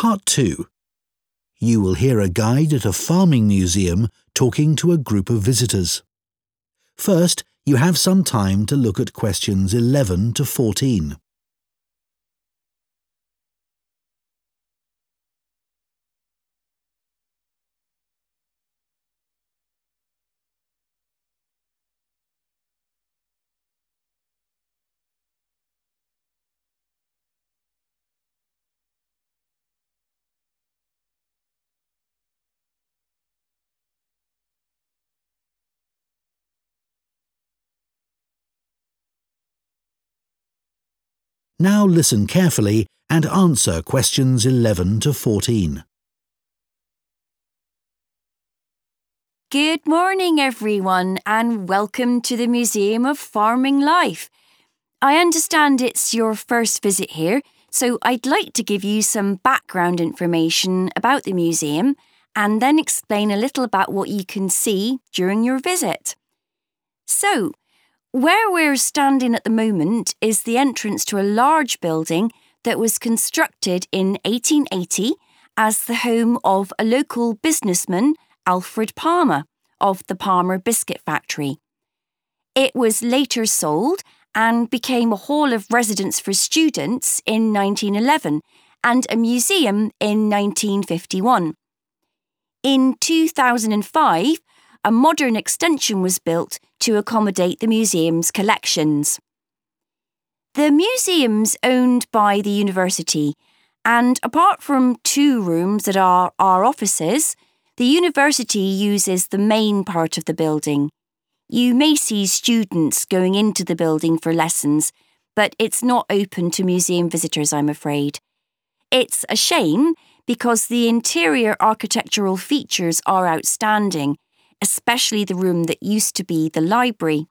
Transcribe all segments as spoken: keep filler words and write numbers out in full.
Part two. You will hear a guide at a farming museum talking to a group of visitors. First, you have some time to look at questions eleven to fourteen. Now listen carefully and answer questions eleven to fourteen. Good morning, everyone, and welcome to the Museum of Farming Life. I understand it's your first visit here, so I'd like to give you some background information about the museum and then explain a little about what you can see during your visit. So, where we're standing at the moment is the entrance to a large building that was constructed in eighteen eighty as the home of a local businessman, Alfred Palmer, of the Palmer Biscuit Factory. It was later sold and became a hall of residence for students in nineteen eleven and a museum in nineteen fifty-one. In two thousand five, a modern extension was built to accommodate the museum's collections. The museum's owned by the university, and apart from two rooms that are our offices, the university uses the main part of the building. You may see students going into the building for lessons, but it's not open to museum visitors, I'm afraid. It's a shame because the interior architectural features are outstanding, especially the room that used to be the library.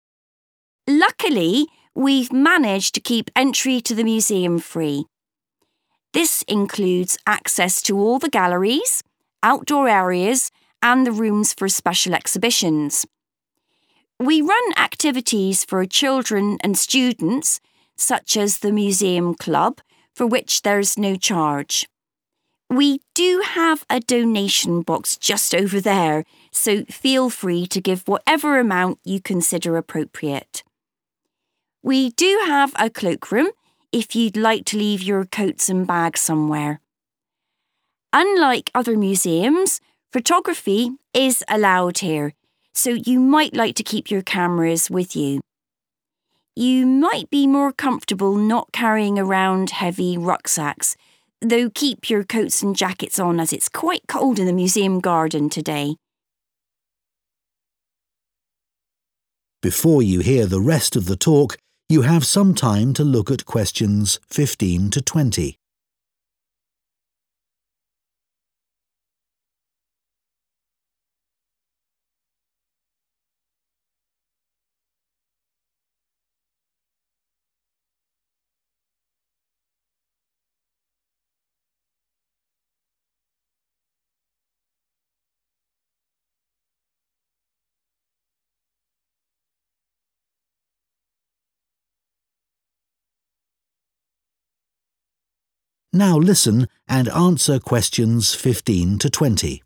Luckily, we've managed to keep entry to the museum free. This includes access to all the galleries, outdoor areas, and the rooms for special exhibitions. We run activities for children and students, such as the Museum Club, for which there's no charge. We do have a donation box just over there, so feel free to give whatever amount you consider appropriate. We do have a cloakroom if you'd like to leave your coats and bags somewhere. Unlike other museums, photography is allowed here, so you might like to keep your cameras with you. You might be more comfortable not carrying around heavy rucksacks, though keep your coats and jackets on as it's quite cold in the museum garden today. Before you hear the rest of the talk, you have some time to look at questions fifteen to twenty. Now listen and answer questions fifteen to twenty.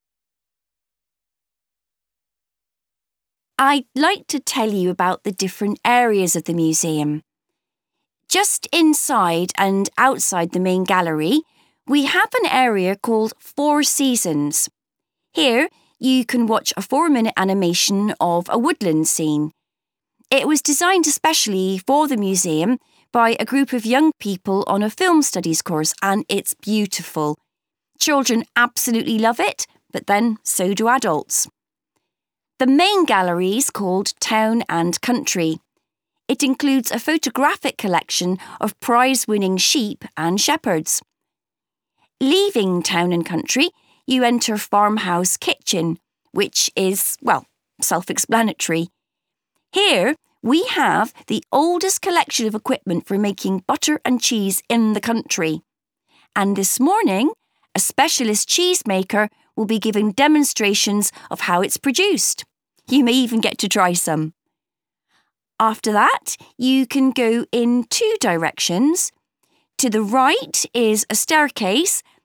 I'd like to tell you about the different areas of the museum. Just inside and outside the main gallery, we have an area called Four Seasons. Here, you can watch a four-minute animation of a woodland scene. It was designed especially for the museum by a group of young people on a film studies course, and it's beautiful. Children absolutely love it, but then so do adults. The main gallery is called Town and Country. It includes a photographic collection of prize-winning sheep and shepherds. Leaving Town and Country, you enter Farmhouse Kitchen, which is, well, self-explanatory. Here, we have the oldest collection of equipment for making butter and cheese in the country. And this morning, a specialist cheesemaker will be giving demonstrations of how it's produced. You may even get to try some. After that, you can go in two directions. To the right is a staircase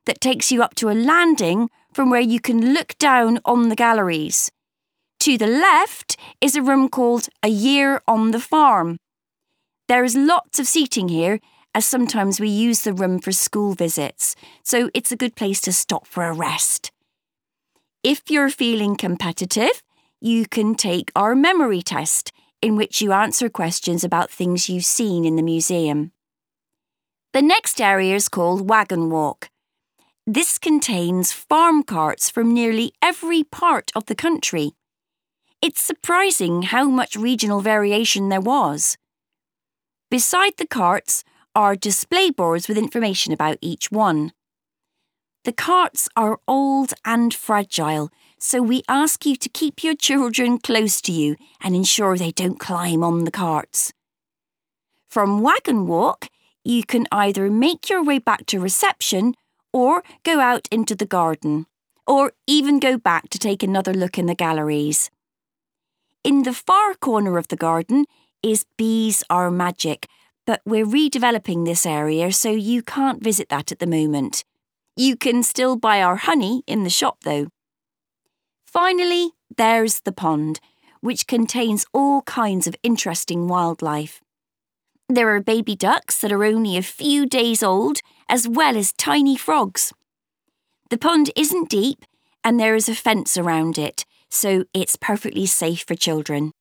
that takes you up to a landing from where you can look down on the galleries. To the left is a room called A Year on the Farm. There is lots of seating here, as sometimes we use the room for school visits, so it's a good place to stop for a rest. If you're feeling competitive, you can take our memory test, in which you answer questions about things you've seen in the museum. The next area is called Wagon Walk. This contains farm carts from nearly every part of the country. It's surprising how much regional variation there was. Beside the carts are display boards with information about each one. The carts are old and fragile, so we ask you to keep your children close to you and ensure they don't climb on the carts. From Wagon Walk, you can either make your way back to reception or go out into the garden, or even go back to take another look in the galleries. In the far corner of the garden is Bees Are Magic, but we're redeveloping this area, so you can't visit that at the moment. You can still buy our honey in the shop, though. Finally, there's the pond, which contains all kinds of interesting wildlife. There are baby ducks that are only a few days old, as well as tiny frogs. The pond isn't deep, and there is a fence around it, so it's perfectly safe for children.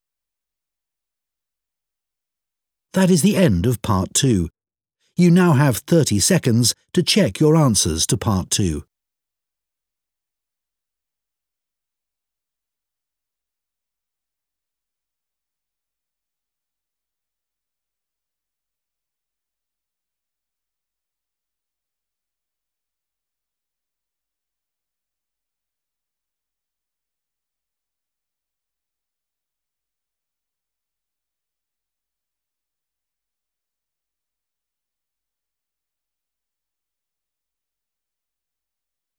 That is the end of part two. You now have thirty seconds to check your answers to part two.